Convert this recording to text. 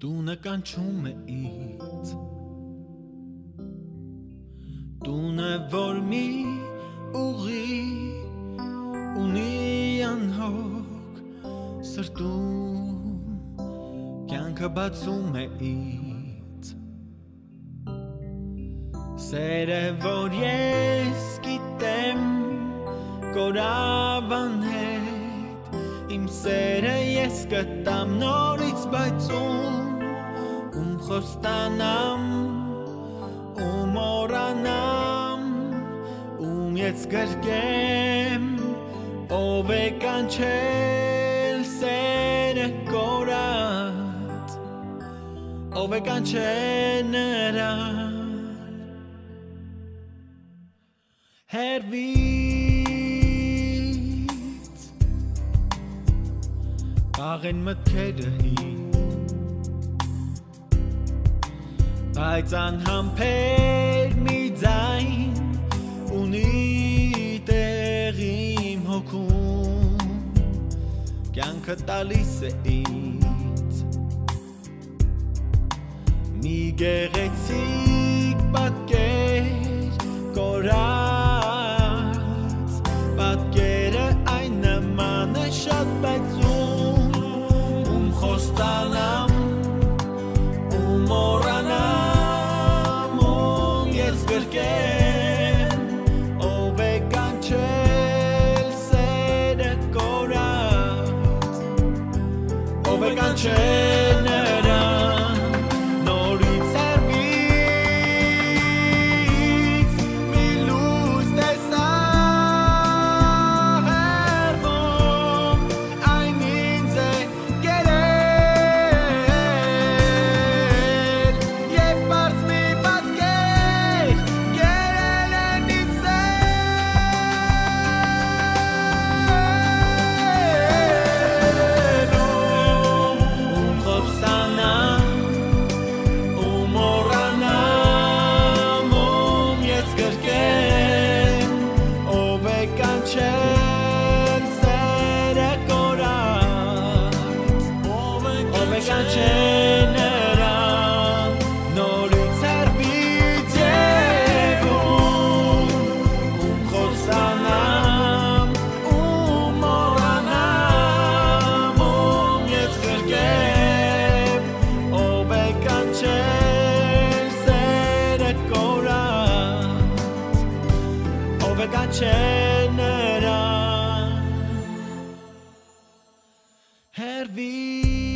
Տունը կանչում է ինձ Տունը որ մի ուղի ունի անհոգ սրտում կյանքը բացում է ինձ Սերը որ ես գիտեմ կորավան հետ Իմ սերը ես կտամ նորից բայցում խոստանամ մորանամ ես գրկեմ ով է կանչել սերը կորած ով է կանչել նրան հերվից բաղեն մտքերը Բայց անհամբեր մի ձայն ունի տեղ իմ հոգում կյանքը տալիս է ինձ մի գեղեցիկ պատկեր կորած պատկերը այն նման է շատ բացում խոստանամ մորանամ գրկեմ ով է կանչել սերը կորած ով է կանչել նրան նորից հեռվից մի լույս տեսա հեռվում այն ինձ է կերել և պարզ մի պատկեր կանչել նրան հերվից